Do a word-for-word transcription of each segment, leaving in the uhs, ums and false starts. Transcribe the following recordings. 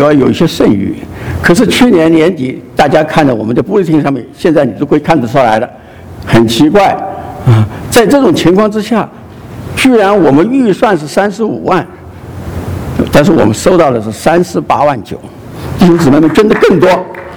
要有一些剩余。可是去年年底，大家看到我们的 bulletin 上面，现在你都会看得出来的，很奇怪啊！在这种情况之下，居然我们预算是三十五万，但是我们收到的是三十八万九，弟兄姊妹们捐的更多。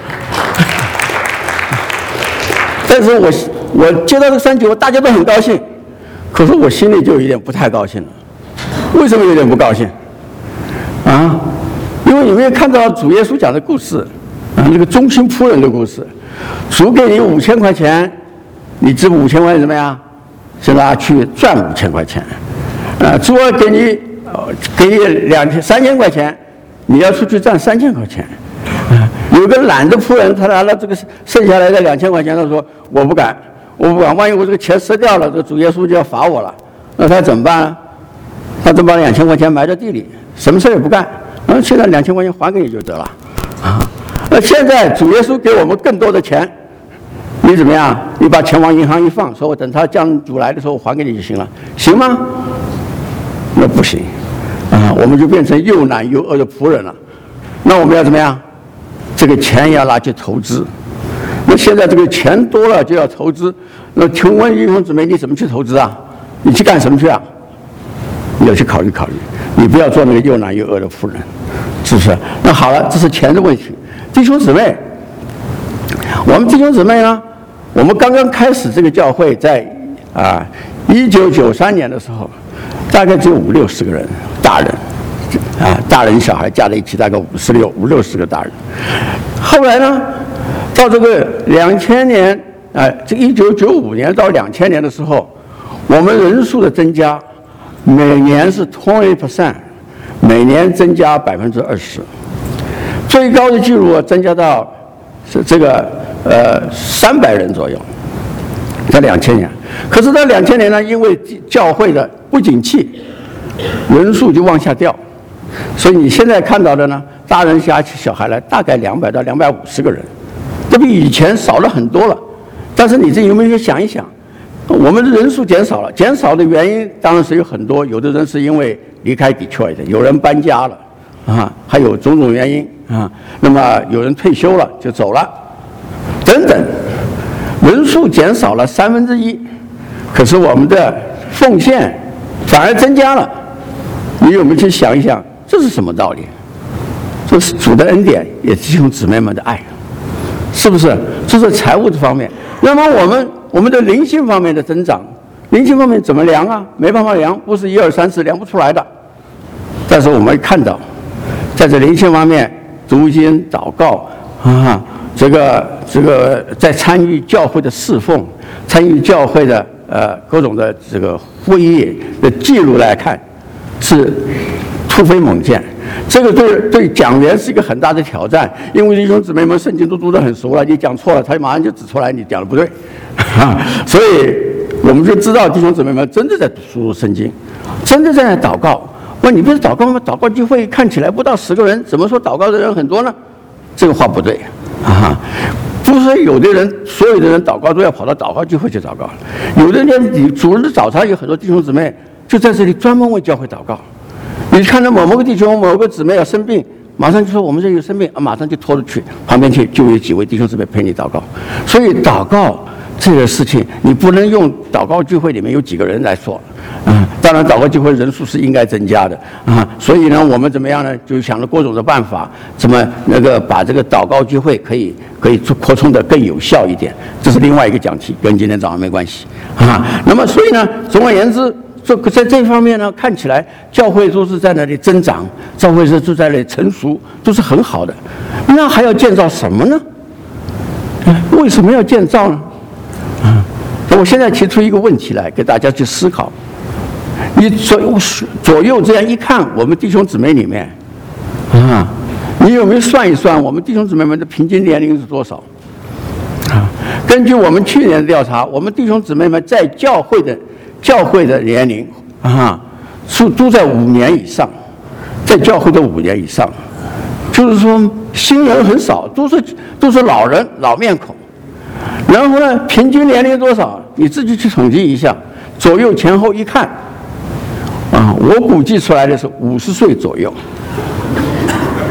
但是我我接到这三九，大家都很高兴，可是我心里就有点不太高兴了。为什么有点不高兴？啊？因为你没有看到主耶稣讲的故事，啊，那个忠心仆人的故事。主给你五千块钱，你这五千块钱怎么样？是拿去赚五千块钱。啊，主要给你给你两千三千块钱，你要出去赚三千块钱。啊，有个懒的仆人，他拿了这个剩下来的两千块钱，他说我不敢，我不敢，万一我这个钱失掉了，这个主耶稣就要罚我了。那他怎么办呢？他就把两千块钱埋在地里，什么事也不干。嗯，现在两千块钱还给你就得了，啊，那现在主耶稣给我们更多的钱，你怎么样？你把钱往银行一放，说我等他将主来的时候还给你就行了，行吗？那不行，啊，我们就变成又懒又饿的仆人了。那我们要怎么样？这个钱要拿去投资。那现在这个钱多了就要投资，那请问弟兄姊妹，你怎么去投资啊？你去干什么去啊？你要去考虑考虑，你不要做那个又懒又饿的仆人，是不是？那好了，这是钱的问题。弟兄姊妹，我们弟兄姊妹呢，我们刚刚开始这个教会在啊一九九三年的时候，大概只有五六十个人，大人啊，大人小孩加在一起大概五十六五六十个大人。后来呢，到这个两千年啊，这一九九五年到两千年的时候，我们人数的增加。每年是 twenty percent， 每年增加百分之二十，最高的记录增加到是这个呃三百人左右，在两千年。可是到两千年呢，因为教会的不景气，人数就往下掉，所以你现在看到的呢，大人加起小孩来大概两百到两百五十个人，这比以前少了很多了。但是你这有没有想一想？我们的人数减少了，减少的原因当然是有很多，有的人是因为离开 Detroit， 有人搬家了，啊，还有种种原因啊。那么有人退休了就走了，等等，人数减少了三分之一，可是我们的奉献反而增加了。你有没有去想一想，这是什么道理？这是主的恩典，也是弟兄姊妹们的爱，是不是？这是财务这方面。那么我们。我们的灵性方面的增长，灵性方面怎么量啊？没办法量，不是一二三四量不出来的。但是我们看到，在这灵性方面，读经、祷告啊，这个这个在参与教会的侍奉，参与教会的呃各种的这个会议的记录来看，是突飞猛进。这个对对讲员是一个很大的挑战，因为弟兄姊妹们圣经都读得很熟了，你讲错了，他马上就指出来你讲的不对，啊，所以我们就知道弟兄姊妹们真的在读圣经，真的在那祷告。问你不是祷告吗？祷告聚会看起来不到十个人，怎么说祷告的人很多呢？这个话不对啊，不是有的人所有的人祷告都要跑到祷告聚会去祷告，有的人你主日早上有很多弟兄姊妹就在这里专门为教会祷告。你看到某某个弟兄、某个姊妹要生病，马上就说我们这有生病，啊，马上就拖着去旁边去，就有几位弟兄姊妹陪你祷告。所以祷告这个事情，你不能用祷告聚会里面有几个人来说，啊，当然祷告聚会人数是应该增加的啊。所以呢，我们怎么样呢？就想了各种的办法，怎么那个把这个祷告聚会可以可以扩充的更有效一点，这是另外一个讲题，跟今天早上没关系啊。那么所以呢，总而言之。这在这方面呢，看起来教会都是在那里增长，教会是都在那里成熟，都是很好的。那还要建造什么呢？为什么要建造呢？啊，我现在提出一个问题来给大家去思考。你左左右这样一看，我们弟兄姊妹里面，啊，你有没有算一算我们弟兄姊妹们的平均年龄是多少？啊，根据我们去年的调查，我们弟兄姊妹们在教会的。教会的年龄啊，是都在五年以上，在教会的五年以上，就是说新人很少，都是都是老人老面孔。然后呢，平均年龄多少？你自己去统计一下，左右前后一看，啊，我估计出来的是五十岁左右。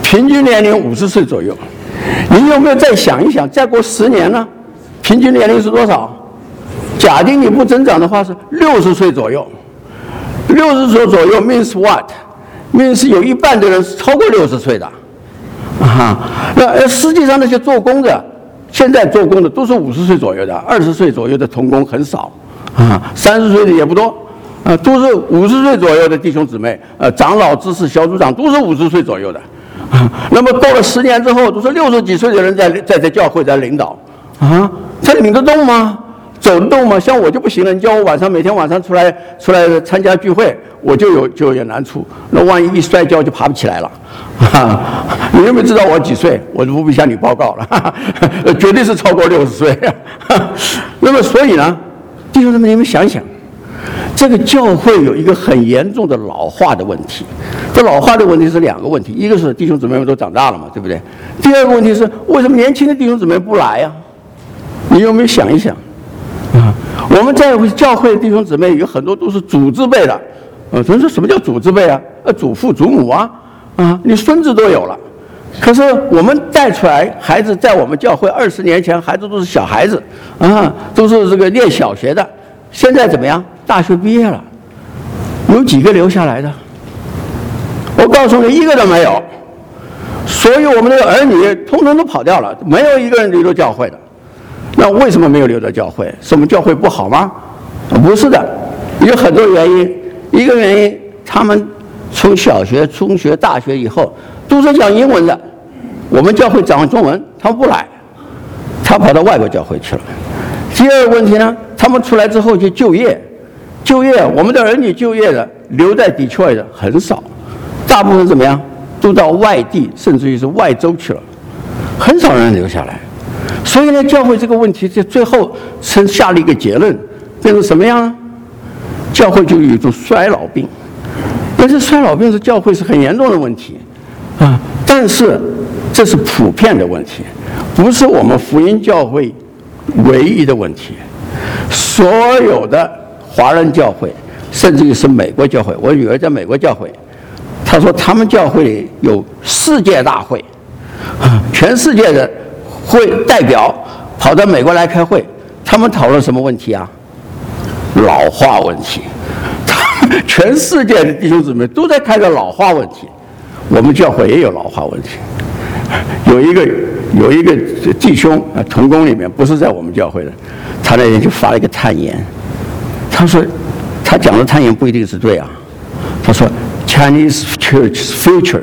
平均年龄五十岁左右。你有没有再想一想，再过十年呢？平均年龄是多少？假定你不增长的话是六十岁左右。六十岁左右 means what？means 有一半的人是超过六十岁的。啊，那实际上那些做工的，现在做工的都是五十岁左右的，二十岁左右的童工很少。啊，三十岁的也不多。啊，都是五十岁左右的弟兄姊妹，呃，长老、知识小组长都是五十岁左右的，啊，那么过了十年之后，都是六十几岁的人在在在教会在领导，啊，他领得动吗？走得动吗？像我就不行了，你叫我晚上每天晚上出来出来参加聚会，我就有就有点难处，那万一一摔跤就爬不起来了，啊，你有没有知道我几岁？我就不必向你报告了，哈哈，绝对是超过六十岁。那么所以呢，弟兄姊妹，你们想想。这个教会有一个很严重的老化的问题，这老化的问题是两个问题，一个是弟兄姊妹们都长大了嘛，对不对？第二个问题是为什么年轻的弟兄姊妹不来呀？你有没有想一想？啊，我们在教会的弟兄姊妹有很多都是祖字辈的，呃，人说什么叫祖字辈啊？呃，祖父祖母啊，啊，你孙子都有了。可是我们带出来孩子，在我们教会二十年前，孩子都是小孩子，啊，都是这个念小学的。现在怎么样？大学毕业了，有几个留下来的？我告诉你，一个都没有。所以我们的儿女通通都跑掉了，没有一个人留到教会的。那为什么没有留到教会？是我们教会不好吗？不是的，有很多原因。一个原因，他们从小学、中学、大学以后都是讲英文的，我们教会讲中文，他们不来，他跑到外国教会去了。第二个问题呢，他们出来之后就就业，就业，我们的儿女就业的留在底特律的很少，大部分怎么样，都到外地，甚至于是外州去了，很少人留下来。所以呢，教会这个问题在最后生下了一个结论，变成什么样呢？教会就有一种衰老病，但是衰老病是教会是很严重的问题啊，但是这是普遍的问题，不是我们福音教会唯一的问题。所有的华人教会，甚至于是美国教会，我女儿在美国教会，她说他们教会里有世界大会，全世界的会代表跑到美国来开会，他们讨论什么问题啊？老化问题。全世界的弟兄姊妹都在开个老化问题，我们教会也有老化问题。有一个有一个弟兄啊，同工里面不是在我们教会的，他那天就发了一个叹言，他说他讲的叹言不一定是对啊，他说 Chinese Church's future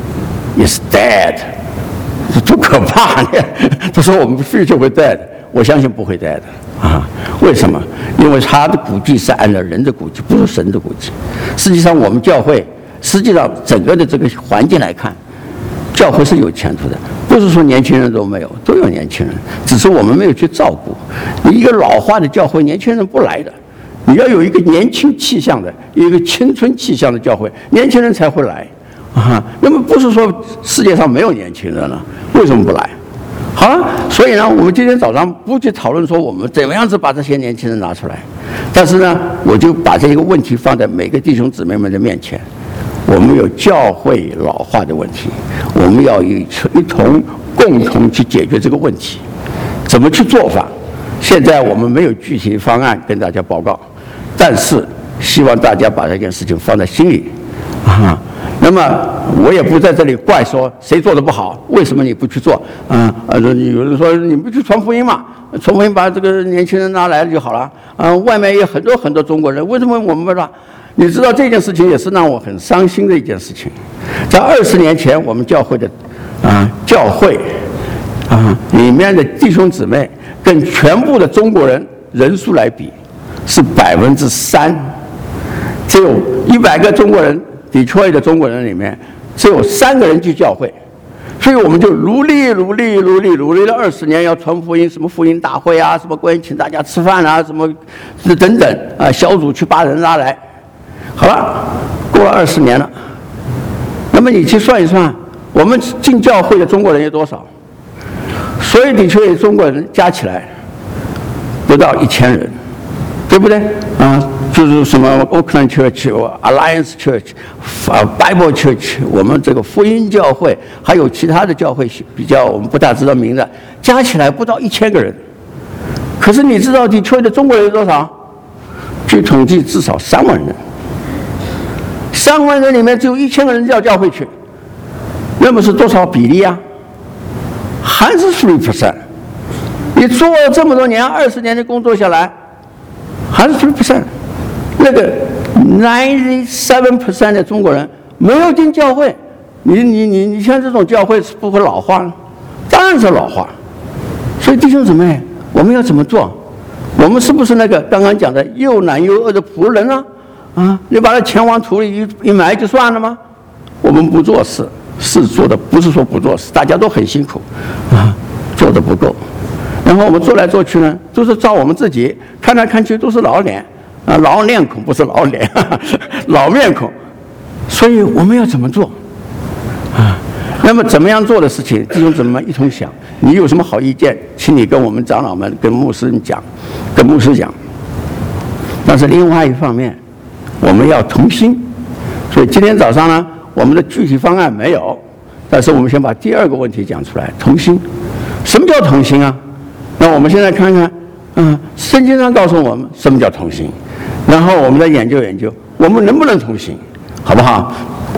is dead， 多可怕呢！他说我们 future 会 dead， 我相信不会 dead 啊。为什么？因为他的估计是按照人的估计，不是神的估计。实际上我们教会，实际上整个的这个环境来看，教会是有前途的，不是说年轻人都没有，都有年轻人，只是我们没有去照顾。你一个老化的教会，年轻人不来的，你要有一个年轻气象的，有一个青春气象的教会，年轻人才会来啊。那么不是说世界上没有年轻人了，为什么不来？好了，所以呢，我们今天早上不去讨论说我们怎么样子把这些年轻人拿出来，但是呢，我就把这个问题放在每个弟兄姊妹们的面前。我们有教会老化的问题，我们要一一同共同去解决这个问题。怎么去做法？现在我们没有具体的方案跟大家报告，但是希望大家把这件事情放在心里啊。那么我也不在这里怪说谁做的不好，为什么你不去做？嗯呃，有人说你不去传福音嘛，传福音把这个年轻人拿来了就好了。啊，外面也有很多很多中国人，为什么我们不让？你知道这件事情也是让我很伤心的一件事情。在二十年前，我们教会的啊教会啊里面的弟兄姊妹跟全部的中国人人数来比，是百分之三，只有一百个中国人。底特律的中国人里面只有三个人去教会，所以我们就努力努力努力努力了二十年，要传福音，什么福音大会啊，什么关于请大家吃饭啊，什么等等啊，小组去把人拉来。好了，过了二十年了，那么你去算一算，我们进教会的中国人有多少？所有底特律中国人加起来不到一千人，对不对？啊， 就是什么 Oakland Church、Alliance Church、啊 Bible Church， 我们这个福音教会，还有其他的教会比较我们不大知道名字，加起来不到一千个人。可是你知道地区的中国人有多少？据统计至少三万人。三万人里面只有一千个人到教会去，那么是多少比例啊？还是 three percent。你做了这么多年，二十年的工作下来，还是 three percent。那个 ninety-seven percent 的中国人没有进教会，你你你你像这种教会是不会老化呢？当然是老化。所以弟兄姊妹，我们要怎么做？我们是不是那个刚刚讲的又懒又饿的仆人啊？啊，你把他钱往土里一一埋就算了吗？我们不做事，事做的不是说不做事，大家都很辛苦，啊，做的不够。然后我们做来做去呢，都是照我们自己，看来看去都是老脸，啊，老面孔不是老脸，呵呵老面孔。所以我们要怎么做？啊，那么怎么样做的事情，弟兄姊妹们一同想。你有什么好意见，请你跟我们长老们、跟牧师讲，跟牧师讲。但是另外一方面，我们要同心。所以今天早上呢，我们的具体方案没有，但是我们先把第二个问题讲出来：同心。什么叫同心啊？那我们现在看看，嗯，圣经上告诉我们什么叫同心，然后我们再研究研究，我们能不能同心，好不好？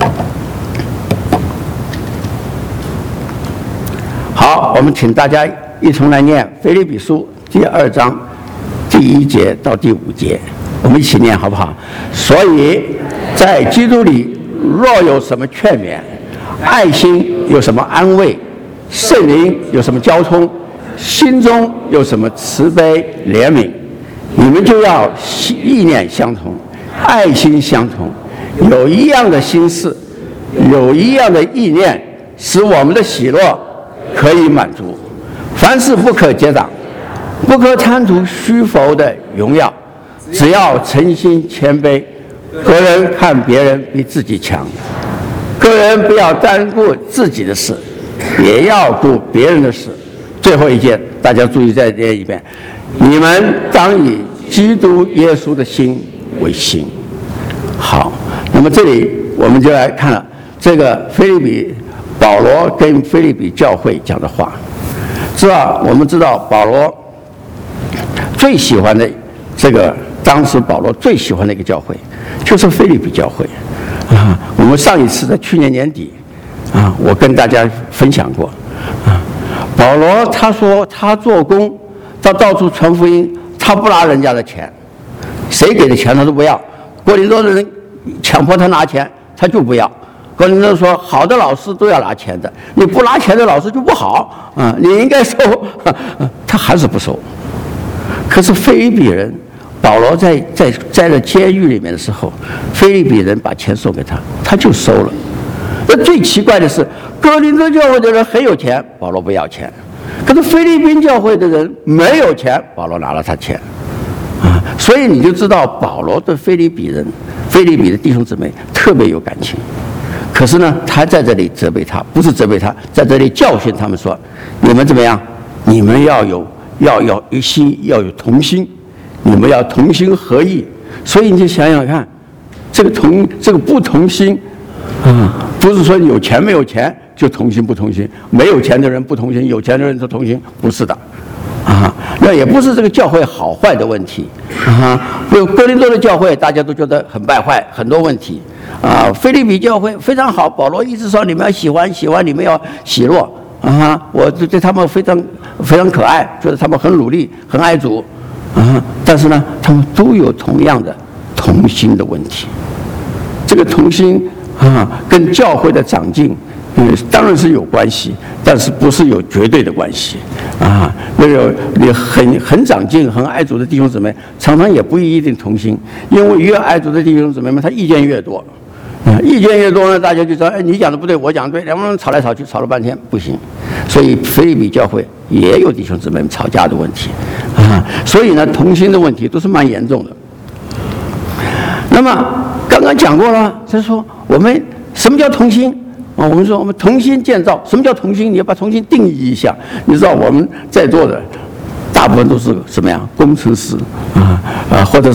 好，我们请大家一同来念《腓立比书》第二章第一节到第五节，我们一起念好不好？所以，在基督里若有什么劝勉，爱心有什么安慰，圣灵有什么交通，心中有什么慈悲怜悯，你们就要意念相同，爱心相同，有一样的心事，有一样的意念，使我们的喜乐可以满足。凡事不可结党，不可贪图虚浮的荣耀，只要诚心谦卑，个人看别人比自己强，个人不要单顾自己的事，也要顾别人的事。最后一件，大家注意再念一遍：你们当以基督耶稣的心为心。好，那么这里我们就来看了这个腓立比保罗跟腓立比教会讲的话。知道我们知道保罗最喜欢的这个，当时保罗最喜欢的一个教会就是腓立比教会啊。我们上一次在去年年底啊，我跟大家分享过啊。保罗他说他做工，他到处传福音，他不拿人家的钱，谁给的钱他都不要。哥林多的人强迫他拿钱，他就不要。哥林多说，好的老师都要拿钱的，你不拿钱的老师就不好啊，你应该收，他还是不收。可是腓立比人，保罗在在在了监狱里面的时候，腓立比人把钱送给他，他就收了。那最奇怪的是，哥林多教会的人很有钱，保罗不要钱；可是菲律宾教会的人没有钱，保罗拿了他钱。啊，所以你就知道保罗对腓立比人、腓立比的弟兄姊妹特别有感情。可是呢，他在这里责备他，不是责备他，在这里教训他们说：你们怎么样？你们要有要要一心，要有同心，你们要同心合意。所以你就想想看，这个同这个不同心，啊，不是说有钱没有钱就同心不同心，没有钱的人不同心，有钱的人就同心，不是的。啊，那也不是这个教会好坏的问题啊。哥林多的教会大家都觉得很败坏，很多问题啊。腓立比教会非常好，保罗一直说你们要喜欢，喜欢你们要喜乐啊。我对他们非常非常可爱，觉得他们很努力，很爱主啊。但是呢，他们都有同样的同心的问题。这个同心啊，跟教会的长进。嗯，当然是有关系，但是不是有绝对的关系啊？那个你很很长进、很爱主的弟兄姊妹，常常也不一定同心，因为越爱主的弟兄姊妹们，他意见越多，啊，意见越多呢，大家就知道，哎，你讲的不对，我讲的对，两个人吵来吵去，吵了半天不行。所以腓立比教会也有弟兄姊妹们吵架的问题啊，所以呢，同心的问题都是蛮严重的。那么刚刚讲过了，就是说我们什么叫同心？啊，我们说我们同心建造，什么叫同心？你要把同心定义一下。你知道我们在座的大部分都是什么呀？工程师啊啊，或者是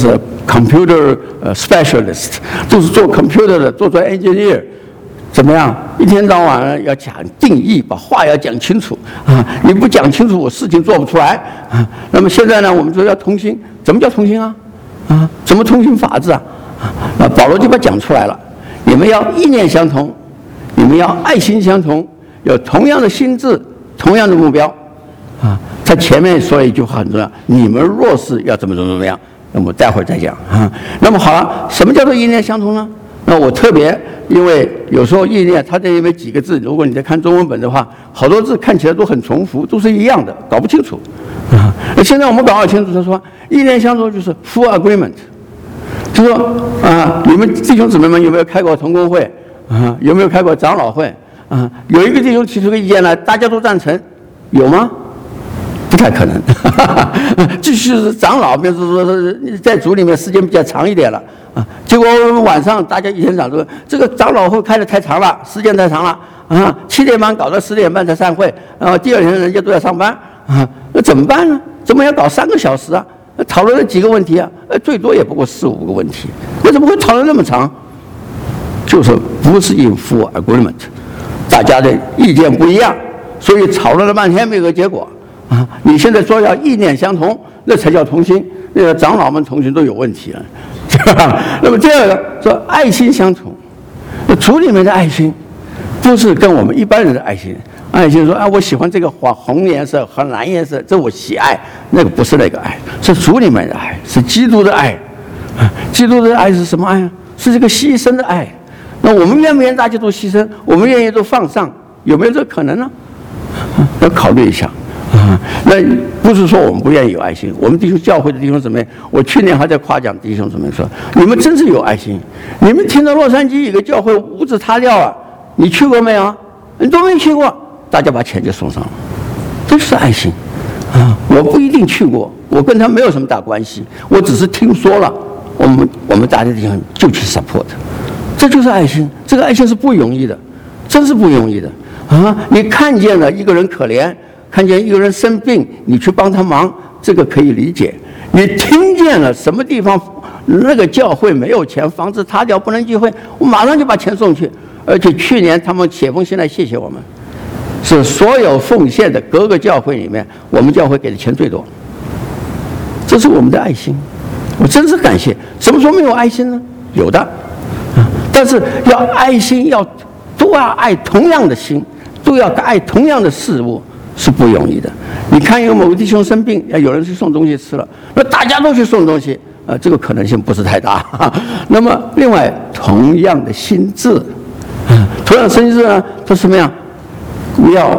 computer 呃 specialist， 都是做 computer 的，做做 engineer， 怎么样？一天到晚要讲定义，把话要讲清楚啊！你不讲清楚，我事情做不出来啊。那么现在呢，我们说要同心，怎么叫同心啊？啊，怎么同心法治啊？啊，保罗就把讲出来了，你们要意念相同，你们要爱心相同，有同样的心智，同样的目标啊。他前面说了一句话很重要，你们若是要怎么怎么怎么样，那么待会儿再讲啊。那么好了，什么叫做意念相同呢？那我特别，因为有时候意念它这里面几个字，如果你在看中文本的话，好多字看起来都很重复，都是一样的，搞不清楚啊。现在我们搞好清楚，他说意念相同就是 full agreement， 就说啊，你们弟兄姊妹们有没有开过同工会啊？有没有开过长老会啊？有一个弟兄提出个意见来，大家都赞成，有吗？不太可能，继续是长老，比如说在组里面时间比较长一点了啊，结果晚上大家一天长说这个长老会开得太长了，时间太长了啊，七点半搞到十点半才散会，然后第二天人家都要上班啊，那怎么办呢？怎么要搞三个小时啊？讨论了几个问题啊？呃，最多也不过四五个问题，为什么会讨论那么长？就是不是 in full agreement， 大家的意见不一样，所以讨论了半天没有个结果。啊！你现在说要意念相同，那才叫同心。那个长老们同心都有问题了，是吧？那么第二个说爱心相同，那主里面的爱心，不是跟我们一般人的爱心。爱心说啊，我喜欢这个黄红颜色和蓝颜色，这我喜爱。那个不是那个爱，是主里面的爱，是基督的爱。啊，基督的爱是什么爱啊？是这个牺牲的爱。那我们愿不愿意大家都牺牲？我们愿意都放上，有没有这个可能呢？啊，要考虑一下。啊，那不是说我们不愿意有爱心，我们弟兄教会的弟兄姊妹，我去年还在夸奖弟兄姊妹说，你们真是有爱心。你们听到洛杉矶有个教会屋子塌掉了，你去过没有？你都没去过，大家把钱就送上了，这是爱心啊！我不一定去过，我跟他没有什么大关系，我只是听说了，我们我们大家弟兄就去 support， 这就是爱心。这个爱心是不容易的，真是不容易的啊！你看见了一个人可怜。看见一个人生病，你去帮他忙，这个可以理解。你听见了什么地方那个教会没有钱，房子塌掉不能聚会，我马上就把钱送去。而且去年他们写封信来谢谢我们，是所有奉献的各个教会里面，我们教会给的钱最多。这是我们的爱心，我真是感谢。什么时候没有爱心呢？有的，但是要爱心，要都要爱同样的心，都要爱同样的事物。是不容易的。你看有某个弟兄生病，有人去送东西吃了，那大家都去送东西，呃，这个可能性不是太大。那么另外，同样的心智，啊，同样的心智呢，它什么样？你要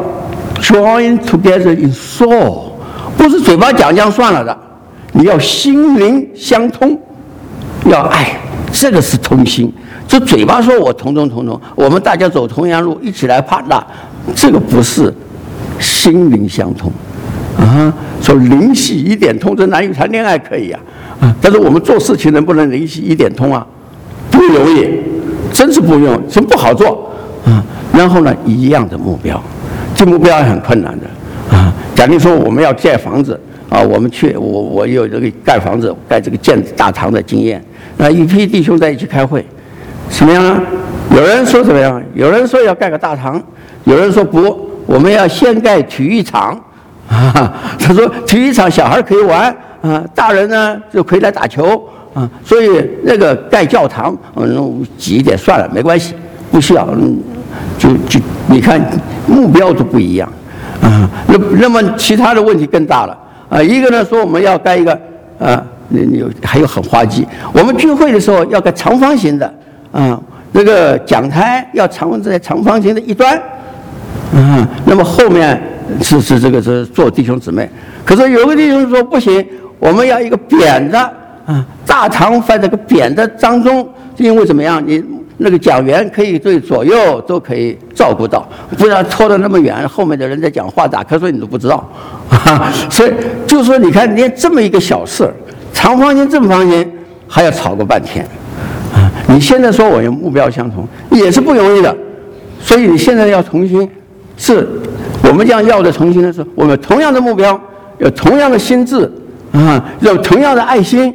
join together in soul， 不是嘴巴讲讲算了的，你要心灵相通，要爱，这个是同心。就嘴巴说我同同同同，我们大家走同样路，一起来怕那，这个不是。心灵相通，啊，说灵犀一点通，这男女谈恋爱可以啊，啊，但是我们做事情能不能灵犀一点通啊？不容易，真是不容易，真不好做啊。然后呢，一样的目标，这目标很困难的啊。假定说我们要盖房子啊，我们去，我我有这个盖房子、盖这个建大堂的经验，那一批弟兄在一起开会，什么样呢？有人说怎么样？有人说要盖个大堂，有人说不。我们要先盖体育场，啊，他说体育场小孩可以玩，啊，大人呢就可以来打球，啊，所以那个盖教堂，嗯，挤一点算了，没关系，不需要，嗯，就就你看目标都不一样，啊，那那么其他的问题更大了，啊，一个呢说我们要盖一个，啊，有还有很滑稽，我们聚会的时候要盖长方形的，啊，那个讲台要长在长方形的一端。啊，那么后面是是这个是做弟兄姊妹，可是有个弟兄说不行，我们要一个扁的啊，大堂放这个扁的当中，因为怎么样，你那个讲员可以对左右都可以照顾到，不然拖得那么远，后面的人在讲话打瞌睡你都不知道，啊，所以就说你看连这么一个小事，长方形正方形还要吵个半天，啊，你现在说我有目标相同也是不容易的，所以你现在要重新。是我们这样要的同心的时候，我们同样的目标，有同样的心智啊，有同样的爱心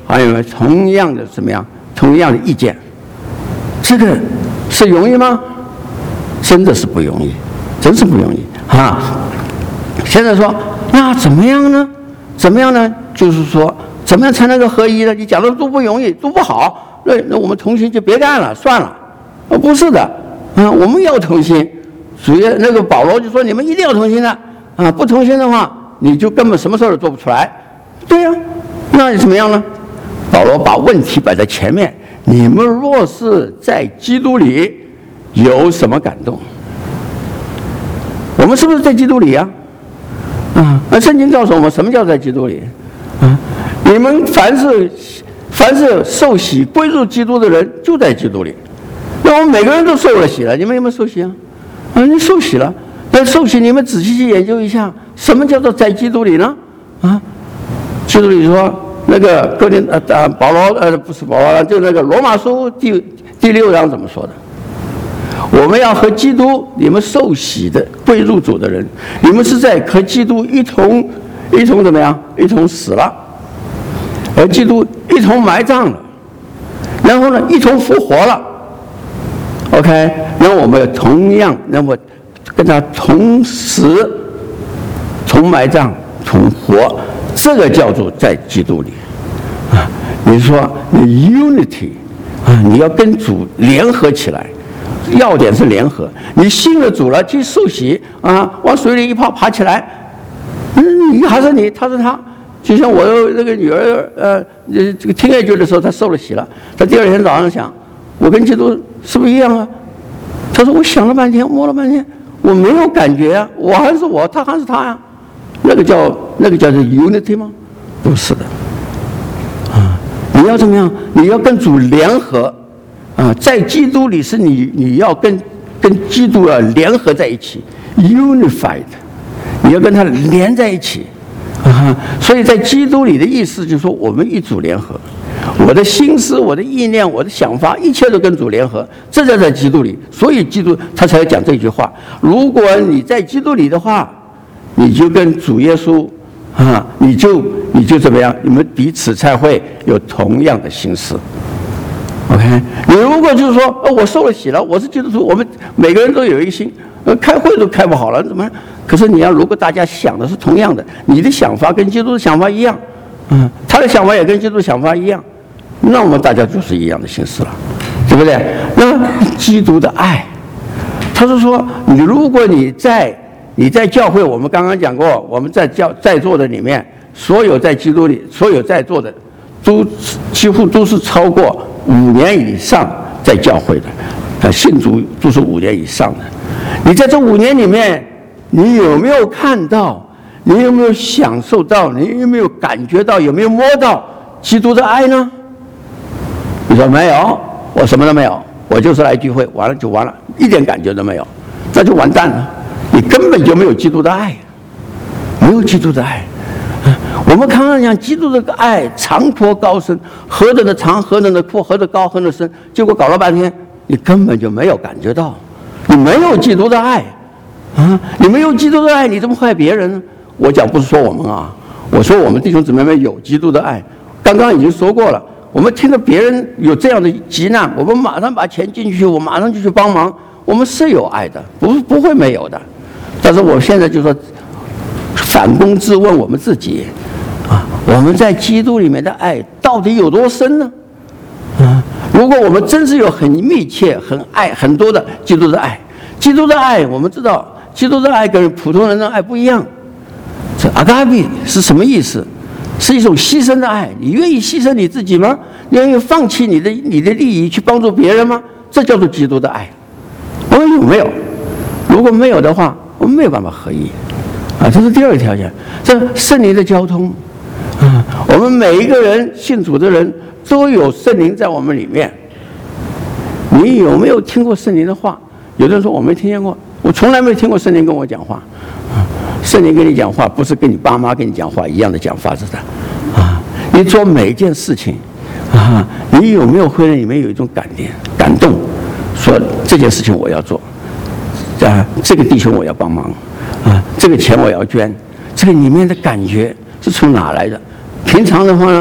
还有同样的怎么样，同样的意见，这个是容易吗？真的是不容易，真是不容易啊！现在说那怎么样呢？怎么样呢？就是说怎么样才能够合一呢？你讲的都不容易，都不好，那那我们同心就别干了，算了。呃，不是的，啊，我们要同心。主要那个保罗就说你们一定要同心的啊，不同心的话，你就根本什么事儿都做不出来。对呀、啊，那你怎么样呢？保罗把问题摆在前面，你们若是在基督里有什么感动？我们是不是在基督里啊？啊，那圣经告诉我们什么叫在基督里？啊，你们凡是凡是受洗归入基督的人，就在基督里。那我们每个人都受了洗了，你们有没有受洗啊？啊，你受洗了。那受洗，你们仔细去研究一下，什么叫做在基督里呢？啊，基督里说那个哥林呃呃保罗呃不是保罗，就那个罗马书第第六章怎么说的？我们要和基督，你们受洗的归入主的人，你们是在和基督一同一同怎么样？一同死了，和基督一同埋葬了，然后呢，一同复活了。OK， 那我们同样，那么跟他同死、同埋葬、同活，这个叫做在基督里啊。你说你 unity 啊，你要跟主联合起来。要点是联合，你信了主了，去受洗啊，往水里一泡，爬起来，嗯，你还是你，他是他。就像我那个女儿，呃，这个听爱剧的时候，她受了洗了，她第二天早上想，我跟基督是不是一样啊？她说我想了半天，摸了半天，我没有感觉啊，我还是我，他还是他呀、啊，那个叫那个叫做 unity 吗？不是的，啊，你要怎么样？你要跟主联合。啊，在基督里是你，你要跟跟基督啊联合在一起 ，unified， 你要跟他连在一起，啊，所以在基督里的意思就是说，我们一主联合，我的心思、我的意念、我的想法，一切都跟主联合，这叫在基督里。所以基督他才讲这句话：如果你在基督里的话，你就跟主耶稣啊，你就你就怎么样？你们彼此才会有同样的心思。OK， 你如果就是说，哦，我受了洗了，我是基督徒，我们每个人都有一心，呃，开会都开不好了，怎么样？可是你要，如果大家想的是同样的，你的想法跟基督的想法一样，嗯，他的想法也跟基督的想法一样，那我们大家就是一样的心思了，对不对？那基督的爱，他是说，你如果你在你在教会，我们刚刚讲过，我们在教在座的里面，所有在基督里，所有在座的，都几乎都是超过五年以上在教会的，啊，信主都是五年以上的。你在这五年里面，你有没有看到？你有没有享受到？你有没有感觉到？有没有摸到基督的爱呢？你说没有，我什么都没有，我就是来聚会，完了就完了，一点感觉都没有，那就完蛋了。你根本就没有基督的爱，没有基督的爱。我们常常讲基督的爱长阔高深，何等的长，何等的阔，何等高，何等的深，结果搞了半天，你根本就没有感觉到，你没有基督的爱啊！你没有基督的爱，你怎么爱别人呢？我讲不是说我们啊，我说我们弟兄姊妹们有基督的爱，刚刚已经说过了。我们听到别人有这样的急难，我们马上把钱进去，我马上就去帮忙，我们是有爱的，不不会没有的。但是我现在就说，反躬自问我们自己。啊，我们在基督里面的爱到底有多深呢？啊，如果我们真是有很密切、很爱、很多的基督的爱，基督的爱，我们知道，基督的爱跟普通人的爱不一样。这阿嘎比是什么意思？是一种牺牲的爱。你愿意牺牲你自己吗？你愿意放弃你的你的利益去帮助别人吗？这叫做基督的爱。我们有没有？如果没有的话，我们没有办法合一。啊，这是第二个条件。这圣灵的交通。啊，我们每一个人信主的人都有圣灵在我们里面。你有没有听过圣灵的话？有的人说我没听见过，我从来没有听过圣灵跟我讲话。啊，圣灵跟你讲话不是跟你爸妈跟你讲话一样的讲法子的。啊，你做每一件事情，啊，你有没有会在里面有一种感念、感动，说这件事情我要做，啊，这个弟兄我要帮忙，啊，这个钱我要捐，这个里面的感觉是从哪来的？平常的话呢，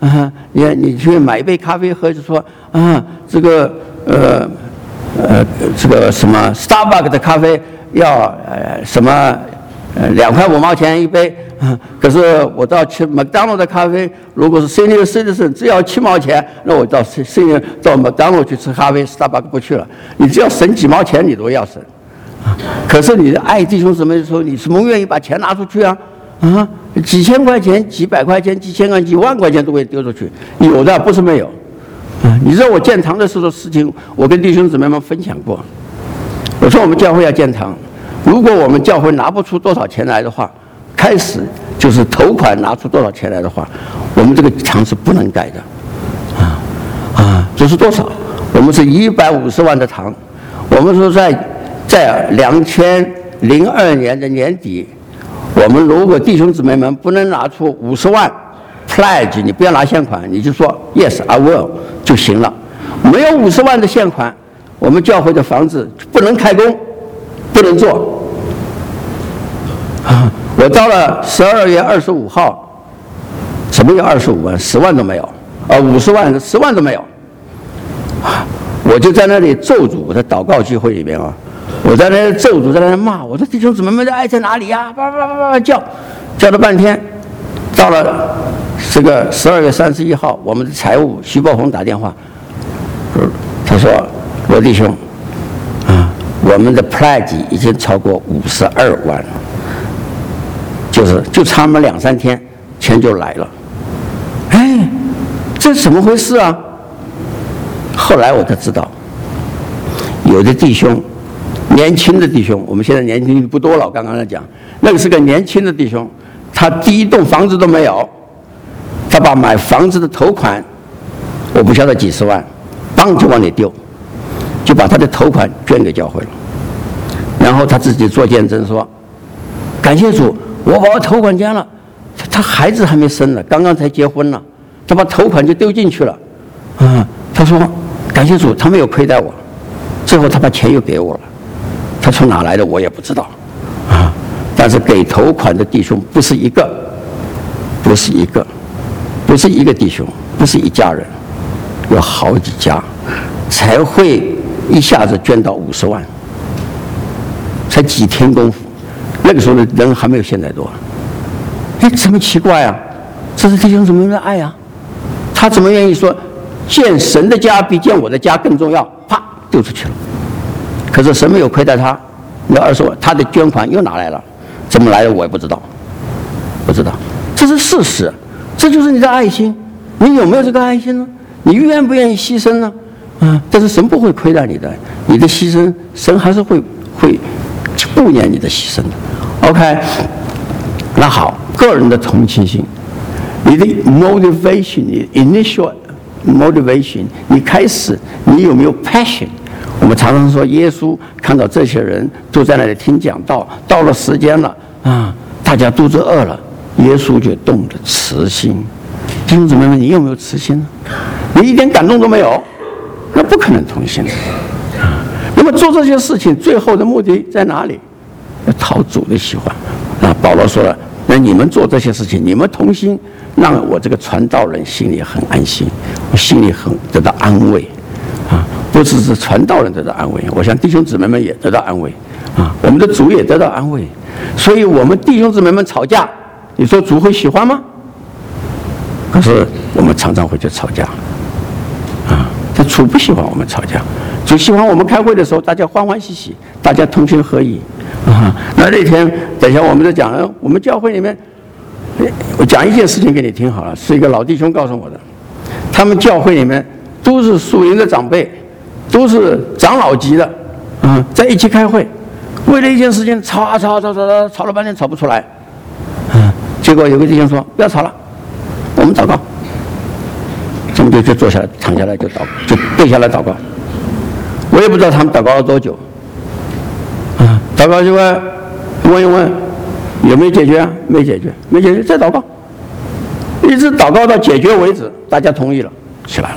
啊，你你去买一杯咖啡喝，就说啊，这个呃呃这个什么 Starbucks 的咖啡要呃什么呃两块五毛钱一杯。可是我到去麦当劳的咖啡，如果是 senior citizen 只要七毛钱，那我到 senior 到麦当劳去吃咖啡 ，Starbucks 不去了。你只要省几毛钱，你都要省。可是你的爱弟兄姊妹的时候，你什么愿意把钱拿出去啊？啊，几千块钱、几百块钱、几千块、几万块钱都会丢出去，有的不是没有。啊，你知道我建堂的时候的事情，我跟弟兄姊妹们分享过。我说我们教会要建堂，如果我们教会拿不出多少钱来的话，开始就是头款拿出多少钱来的话，我们这个堂是不能盖的，啊啊，这是多少？我们是一百五十万的堂，我们说在在两千零二年的年底，我们如果弟兄姊妹们不能拿出五十万 pledge， 你不要拿现款，你就说 yes I will 就行了。没有五十万的现款，我们教会的房子不能开工，不能做。啊。我到了十二月二十五号，什么有二十五万？十万都没有，啊，五十万、十万都没有。我就在那里咒诅，我在祷告聚会里面啊，我在那里咒诅，在那里骂，我说弟兄姊妹们的爱在哪里呀、啊？叭叭叭叭叫，叫了半天，到了这个十二月三十一号，我们的财务徐宝红打电话，他说罗弟兄，啊，我们的 pledge 已经超过五十二万了。就是就差那么两三天，钱就来了。哎，这是怎么回事啊？后来我才知道，有的弟兄，年轻的弟兄，我们现在年轻不多了。刚刚在讲，那个是个年轻的弟兄，他第一栋房子都没有，他把买房子的头款，我不晓得几十万，当就往里丢，就把他的头款捐给教会了。然后他自己做见证说：“感谢主。”我把我头款捐了，他孩子还没生呢，刚刚才结婚了，他把头款就丢进去了，啊，他说感谢主，他没有亏待我，最后他把钱又给我了，他从哪来的我也不知道，啊，但是给头款的弟兄不是一个，不是一个，不是一个弟兄，不是一家人，有好几家，才会一下子捐到五十万，才几天功夫。那个时候的人还没有现在多，哎，怎么奇怪啊？这是弟兄姊妹的爱啊！他怎么愿意说建神的家比建我的家更重要？啪，丢出去了。可是神没有亏待他，那二十万他的捐款又拿来了，怎么来的我也不知道，不知道，这是事实，这就是你的爱心。你有没有这个爱心呢？你愿不愿意牺牲呢？啊，但是神不会亏待你的，你的牺牲，神还是会会顾念你的牺牲的。OK， 那好，个人的同情心，你的 motivation， 你 initial motivation， 你开始你有没有 passion？ 我们常常说，耶稣看到这些人都在那里听讲道，到了时间了啊，大家肚子饿了，耶稣就动了慈心。弟兄姊妹们，你有没有慈心呢？你一点感动都没有，那不可能同心的。那么做这些事情，最后的目的在哪里？要讨主的喜欢。啊，保罗说了，那你们做这些事情，你们同心，让我这个传道人心里很安心，我心里很得到安慰。啊，不只是传道人得到安慰，我想弟兄姊妹们也得到安慰。啊，我们的主也得到安慰。所以我们弟兄姊妹们吵架，你说主会喜欢吗？可是我们常常会去吵架。啊，他主不喜欢我们吵架。主喜欢我们开会的时候，大家欢欢喜喜，大家同心合意啊。那那天，等一下我们在讲，我们教会里面，我讲一件事情给你听好了，是一个老弟兄告诉我的。他们教会里面都是属灵的长辈，都是长老级的，啊，在一起开会，为了一件事情吵啊吵啊吵啊吵啊，吵了半天吵不出来，啊，结果有个弟兄说不要吵了，我们祷告，他们就就坐下来，躺下来就祷，就跪下来祷告。我也不知道他们祷告了多久，啊，祷告就问问一问有没有解决啊？没解决，没解决，再祷告，一直祷告到解决为止，大家同意了，起来了。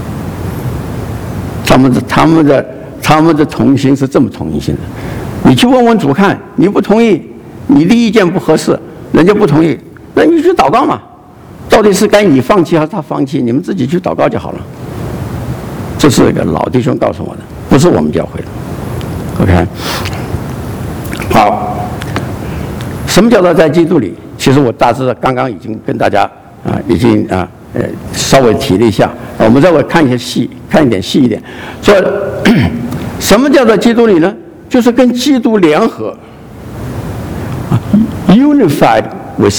他们的他们的他们的同心是这么同心的，你去问问主看，你不同意，你的意见不合适，人家不同意，那你去祷告嘛， 到底是该你放弃还是他放弃？你们自己去祷告就好了。这是一个老弟兄告诉我的，不是我们教会的。OK， 好，什么叫做在基督里？其实我大致刚刚已经跟大家啊，已经啊呃稍微提了一下。我们再会看一些细，看一点细一点。说什么叫做基督里呢？就是跟基督联合 ，unified with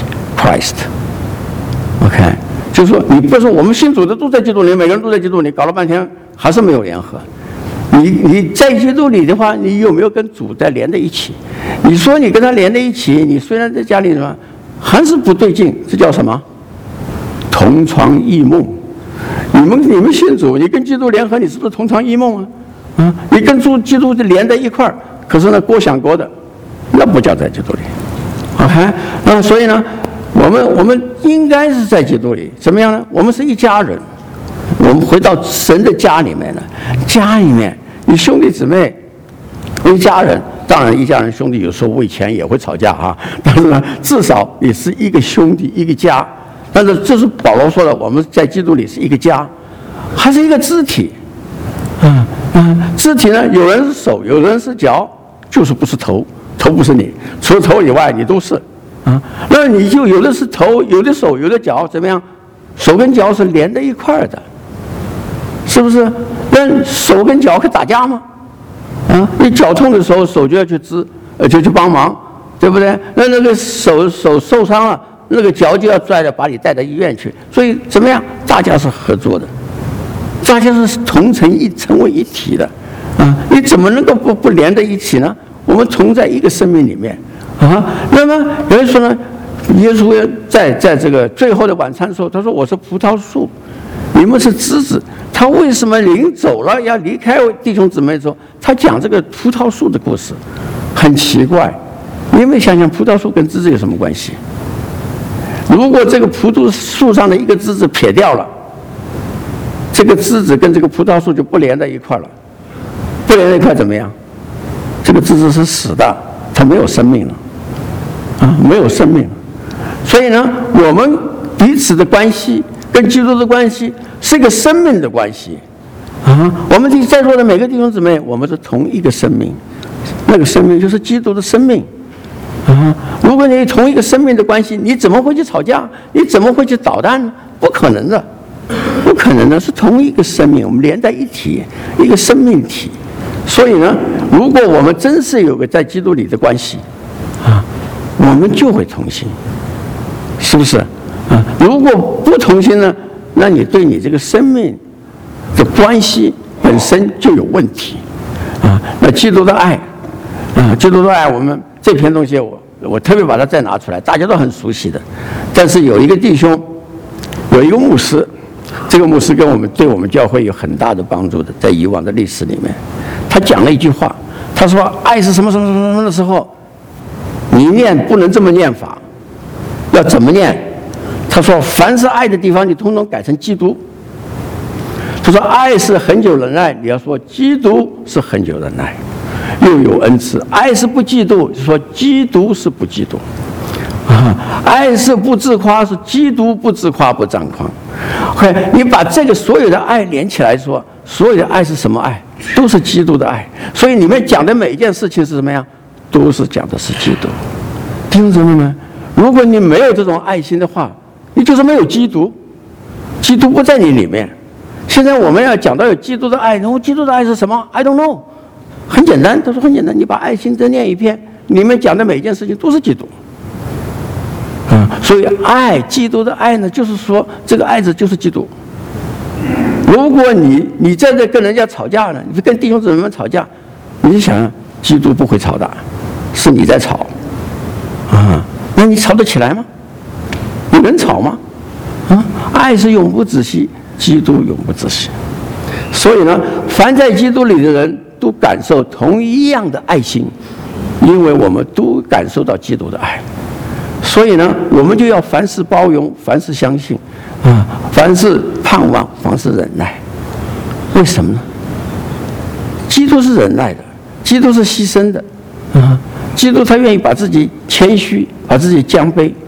Christ。OK， 就是说你不是说我们信主的都在基督里，每个人都在基督里，搞了半天还是没有联合。你你在基督里的话，你有没有跟主在连在一起？你说你跟他连在一起，你虽然在家里什么，还是不对劲，这叫什么？同床异梦。你们你们信主，你跟基督联合，你是不是同床异梦啊？啊，你跟主基督连在一块儿，可是呢，各想各的，那不叫在基督里。OK， 那所以呢，我们我们应该是在基督里，怎么样呢？我们是一家人，我们回到神的家里面了。家里面，你兄弟姊妹，一家人。当然，一家人兄弟有时候为钱也会吵架啊，但是呢，至少也是一个兄弟一个家。但是这是保罗说的，我们在基督里是一个家，还是一个肢体。嗯嗯，肢体呢，有人是手，有人是脚，就是不是头，头不是你，除了头以外，你都是。啊，那你就有的是头，有的手，有的脚，怎么样？手跟脚是连在一块儿的，是不是？那手跟脚可以打架吗？啊，你脚痛的时候，手就要去支，呃，就去帮忙，对不对？那那个手手受伤了，那个脚就要拽着把你带到医院去。所以怎么样？大家是合作的，大家是同成一成为一体的，啊，你怎么能够不不连在一起呢？我们同在一个生命里面，啊，那么有人说呢，耶稣在在这个最后的晚餐的时候，他说：“我是葡萄树，你们是枝子。”他为什么临走了要离开弟兄姊妹的时候，他讲这个葡萄树的故事，很奇怪。你有没有想想葡萄树跟枝子有什么关系？如果这个葡萄树上的一个枝子撇掉了，这个枝子跟这个葡萄树就不连在一块了。不连在一块怎么样？这个枝子是死的，它没有生命了，啊，没有生命了。所以呢，我们彼此的关系跟基督的关系是一个生命的关系，啊，我们在座的每个弟兄姊妹，我们是同一个生命，那个生命就是基督的生命，啊，如果你同一个生命的关系，你怎么会去吵架？你怎么会去捣蛋呢？不可能的，不可能的，是同一个生命，我们连在一起，一个生命体。所以呢，如果我们真是有个在基督里的关系，啊，我们就会同心，是不是？啊，如果不同心呢，那你对你这个生命的关系本身就有问题，啊，那基督的爱，啊，基督的爱，我们这篇东西我我特别把它再拿出来，大家都很熟悉的，但是有一个弟兄，有一个牧师，这个牧师跟我们对我们教会有很大的帮助的，在以往的历史里面，他讲了一句话，他说爱是什么什么什么什么的时候，你念不能这么念法，要怎么念？他说：“凡是爱的地方，你通通改成基督。”他说：“爱是恒久忍耐，你要说基督是恒久忍耐，又有恩慈。爱是不嫉妒，就说基督是不嫉妒。啊，爱是不自夸，是基督不自夸不张狂。OK， 你把这个所有的爱连起来说，所有的爱是什么爱？都是基督的爱。所以里面讲的每一件事情是什么样？都是讲的是基督。弟兄姊妹们，如果你没有这种爱心的话，你就是没有基督，基督不在你里面。现在我们要讲到有基督的爱，然后基督的爱是什么 ？I don't know， 很简单，他说很简单，你把爱心再念一遍，里面讲的每一件事情都是基督。嗯，所以爱，基督的爱呢，就是说这个爱字就是基督。如果你你在这跟人家吵架呢，你跟弟兄姊妹们吵架，你就想基督不会吵的，是你在吵，啊，那你吵得起来吗？你能吵吗？啊，爱是永不止息，基督永不止息。所以呢，凡在基督里的人都感受同一样的爱心，因为我们都感受到基督的爱。所以呢，我们就要凡事包容，凡事相信，啊，凡事盼望，凡事忍耐。为什么呢？基督是忍耐的，基督是牺牲的，啊，基督他愿意把自己谦虚，把自己降卑。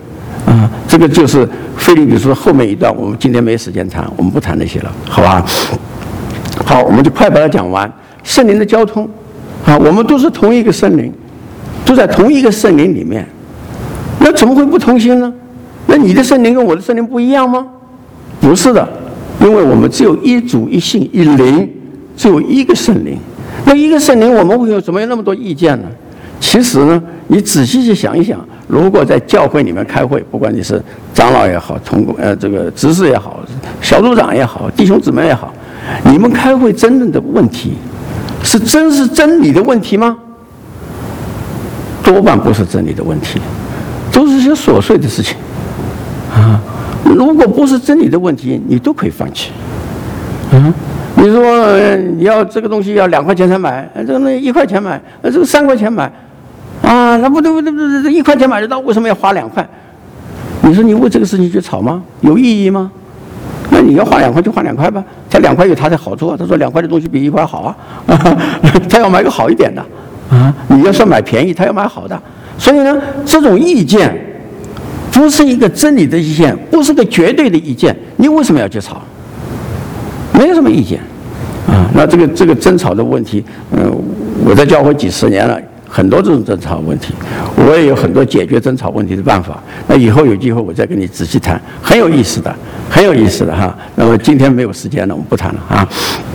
啊，这个就是腓立比书后面一段，我们今天没时间谈，我们不谈那些了，好吧？好，我们就快把它讲完。圣灵的交通，啊，我们都是同一个圣灵，都在同一个圣灵里面，那怎么会不同心呢？那你的圣灵跟我的圣灵不一样吗？不是的，因为我们只有一主一信一灵，只有一个圣灵。那一个圣灵，我们会有怎么有那么多意见呢？其实呢，你仔细去想一想，如果在教会里面开会，不管你是长老也好，同工呃这个执事也好，小组长也好，弟兄姊妹也好，你们开会争论的问题，是真是真理的问题吗？多半不是真理的问题，都是些琐碎的事情啊。如果不是真理的问题，你都可以放弃。嗯，你说、呃、你要这个东西要两块钱才买，这个一块钱买，这个三块钱买。啊，那不对不对不对，这一块钱买得到，为什么要花两块？你说你为这个事情去吵吗？有意义吗？那你要花两块就花两块吧，他两块有他的好处啊。他说两块的东西比一块好啊，他要买个好一点的啊。你要是买便宜，他要买好的。所以呢，这种意见不是一个真理的意见，不是个绝对的意见，你为什么要去吵？没有什么意见啊。那这个这个争吵的问题，嗯、呃，我在教会几十年了。很多这种争吵问题，我也有很多解决争吵问题的办法。那以后有机会我再跟你仔细谈，很有意思的，很有意思的哈。那么今天没有时间了，我们不谈了啊。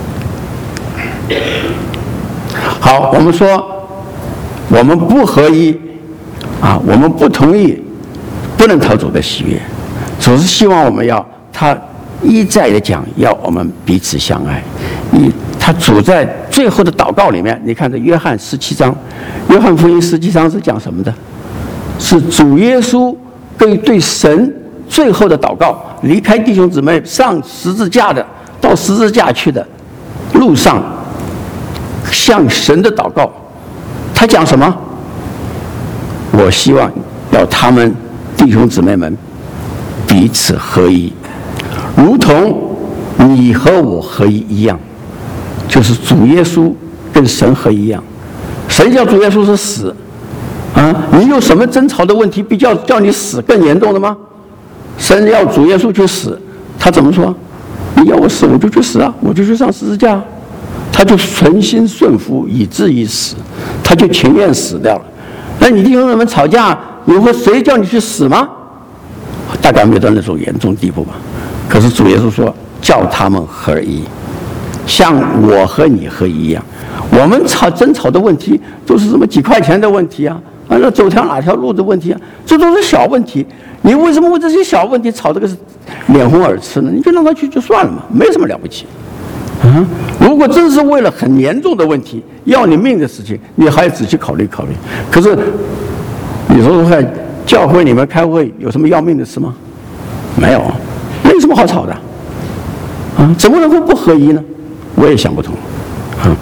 好，我们说我们不合一啊，我们不同意，不能讨主的喜悦。主是希望我们要他一再的讲，要我们彼此相爱。一他主在最后的祷告里面，你看这约翰十七章，约翰福音十七章是讲什么的？是主耶稣对对神最后的祷告，离开弟兄姊妹上十字架的，到十字架去的路上，向神的祷告。他讲什么？我希望要他们弟兄姊妹们彼此合一，如同你和我合一一样。就是主耶稣跟神合一样。谁叫主耶稣是死啊？你有什么争吵的问题比较叫你死更严重的吗？神要主耶稣去死，他怎么说？你要我死我就去死啊，我就去上十字架。他就存心顺服以至于死，他就情愿死掉了。那你弟兄姊妹吵架，你会谁叫你去死吗？大概没有到那种严重地步吧。可是主耶稣说叫他们合一，像我和你合一一样。我们吵争吵的问题都是什么几块钱的问题啊，啊，那走条哪条路的问题啊，这都是小问题。你为什么为这些小问题吵这个是脸红耳赤呢？你就让他去就算了嘛，没什么了不起。啊，如果真是为了很严重的问题要你命的事情，你还要仔细考虑考虑。可是你说说看，教会里面开会有什么要命的事吗？没有，没有什么好吵的。啊，怎么能够不合一呢？我也想不通。啊，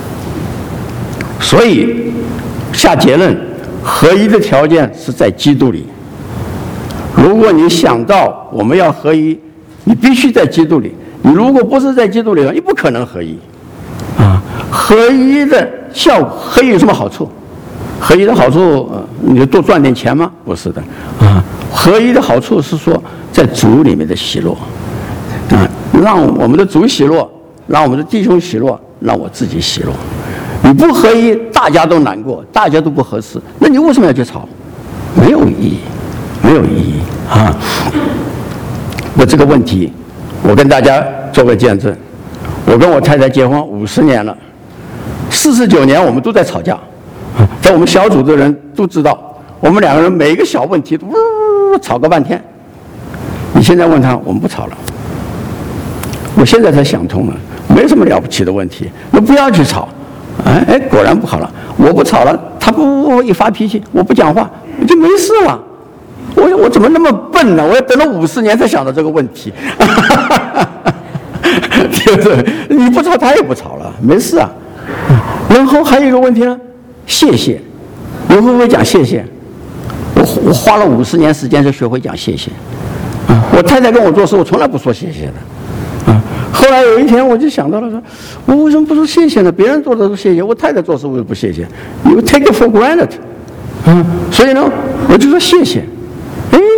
所以下结论，合一的条件是在基督里。如果你想到我们要合一，你必须在基督里。你如果不是在基督里，你不可能合一。啊，合一的效果，合一有什么好处？合一的好处，呃、你就多赚点钱吗？不是的。啊，合一的好处是说，在主里面的喜乐，啊，让我们的主喜乐，让我们的弟兄喜乐，让我自己喜乐。你不合一，大家都难过，大家都不合适，那你为什么要去吵？没有意义，没有意义啊！那这个问题，我跟大家做个见证。我跟我太太结婚五十年了，四十九年我们都在吵架，在我们小组的人都知道，我们两个人每一个小问题都呜吵个半天。你现在问他，我们不吵了。我现在才想通了，没什么了不起的问题，那不要去吵。哎哎，果然不好了，我不吵了，他不不一发脾气，我不讲话，我就没事了。我我怎么那么笨呢？我要等了五十年才想到这个问题，对不对？你不吵，他也不吵了，没事啊。然后还有一个问题呢，谢谢，你会不会讲谢谢？我我花了五十年时间才学会讲谢谢。啊，我太太跟我做事，我从来不说谢谢的。啊，后来有一天我就想到了说，我为什么不说谢谢呢？别人做的都谢谢，我太太做事我就不谢谢。You take it for granted。啊，所以呢，我就说谢谢。哎，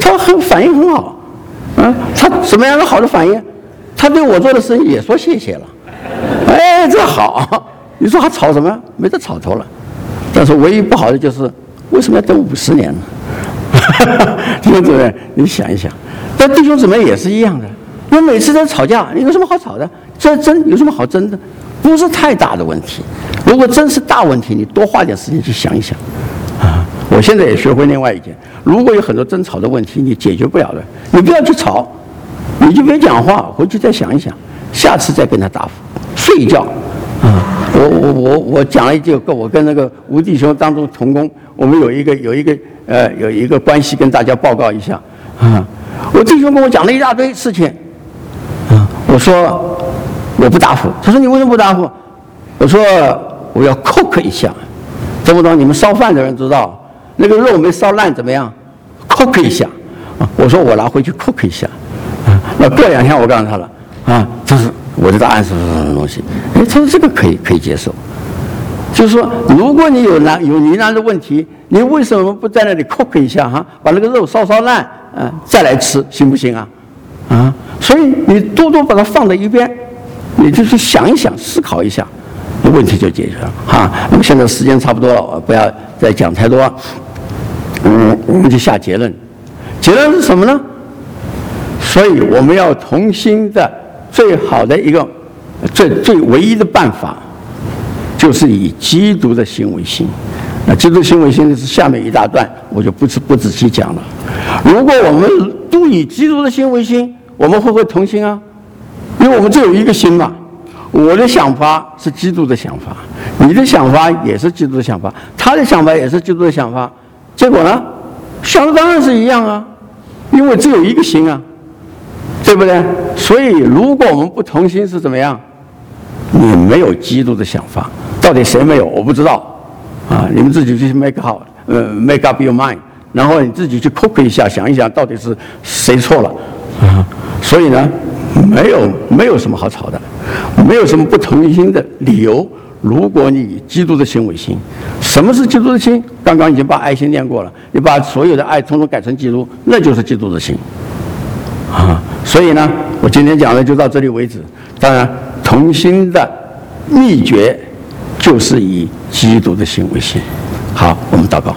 他很反应很好，啊，他什么样的好的反应？他对我做的事情也说谢谢了，哎，这好。你说他吵什么？没得吵头了。但是唯一不好的就是，为什么要等五十年呢？弟兄姊妹，你想一想，但弟兄姊妹也是一样的。你每次在吵架，你有什么好吵的？这争有什么好争的？不是太大的问题。如果真是大问题，你多花点时间去想一想。啊，我现在也学会另外一件：如果有很多争吵的问题，你解决不了的，你不要去吵，你就别讲话，回去再想一想，下次再跟他答复，睡一觉。啊，我我我我讲了一句，我跟那个吴弟兄当中同工，我们有一个有一个呃有一个关系跟大家报告一下。啊，我弟兄跟我讲了一大堆事情。啊，我说我不答复，他说你为什么不答复？我说我要 cook 一下，懂不懂？你们烧饭的人知道，那个肉没烧烂怎么样 ？cook 一下。啊，我说我拿回去 cook 一下。啊，那过两天我告诉他了，啊，这是我的答案是什么东西？哎，他说这个可以可以接受。就是说，如果你有难有疑难的问题，你为什么不在那里 cook 一下哈，把那个肉烧烧烂，啊，再来吃，行不行啊？啊，所以你多多把它放在一边，你就去想一想，思考一下，问题就解决了哈。那么现在时间差不多了，我不要再讲太多，嗯，我们就下结论。结论是什么呢？所以我们要同心的最好的一个最最唯一的办法，就是以基督的心为心。那基督心为心是下面一大段，我就不不仔细讲了。如果我们都以基督的心为心，我们会不会同心啊？因为我们只有一个心嘛。我的想法是基督的想法，你的想法也是基督的想法，他的想法也是基督的想法。结果呢，想的当然是一样啊，因为只有一个心啊，对不对？所以如果我们不同心是怎么样？你没有基督的想法，到底谁没有？我不知道啊，你们自己去 make up， 呃 make up your mind， 然后你自己去 cook 一下，想一想到底是谁错了啊？所以呢，没有没有什么好吵的，没有什么不同心的理由。如果你以基督的心为心，什么是基督的心？刚刚已经把爱心念过了，你把所有的爱统统改成基督，那就是基督的心啊。所以呢，我今天讲的就到这里为止。当然，同心的秘诀就是以基督的心为心。好，我们祷告。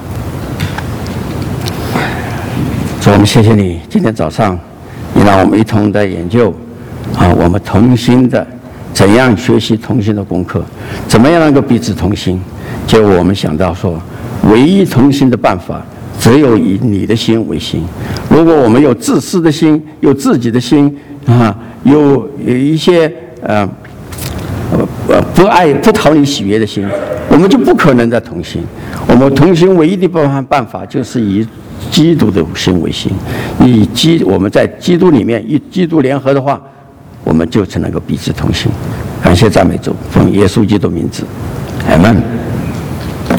主，我们谢谢你，今天早上你让我们一同的研究啊，我们同心的怎样学习同心的功课，怎么样能够彼此同心。结果我们想到说，唯一同心的办法只有以你的心为心。如果我们有自私的心，有自己的心啊，有有一些呃呃不爱不讨你喜悦的心，我们就不可能再同心。我们同心唯一的办法办法就是以基督的心为心，以基我们在基督里面与基督联合的话，我们就才能够彼此同心。感谢赞美主，奉耶稣基督名字，阿们。